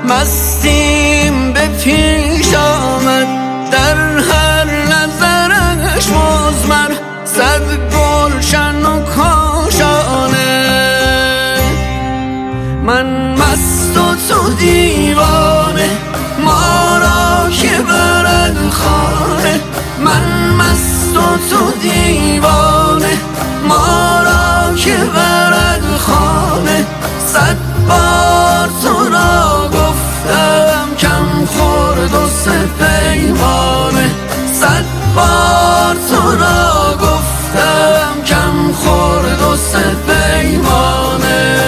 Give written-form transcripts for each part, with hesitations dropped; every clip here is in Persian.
مستیم به پیش آمد، در هر نظرش مزمر صد گلشن و کاشانه. من مست و تو دیوانه، ما را که برد خانه. من مست و تو دیوانه، ما را که برد خانه. صد بار تو را گفتم کم خورد و سه پیمانه. صد بار تو را گفتم کم خورد و سه پیمانه.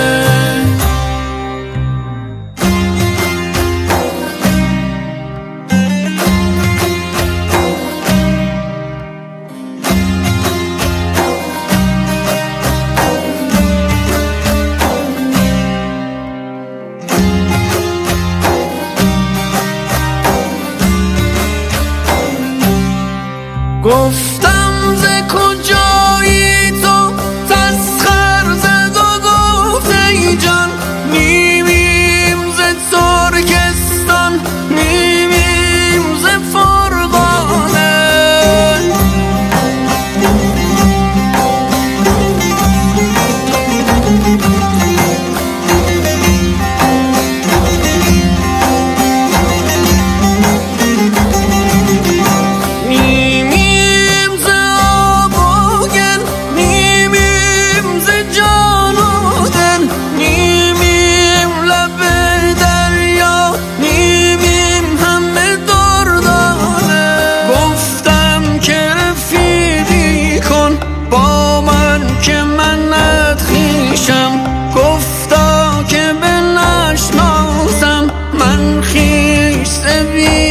گفتم ز کجایی تو، تسخر زد و گفت ای جان. نیمیم ز ترکستان، نیمیم ز فرغانه. گفتا که به نشناسم من خویش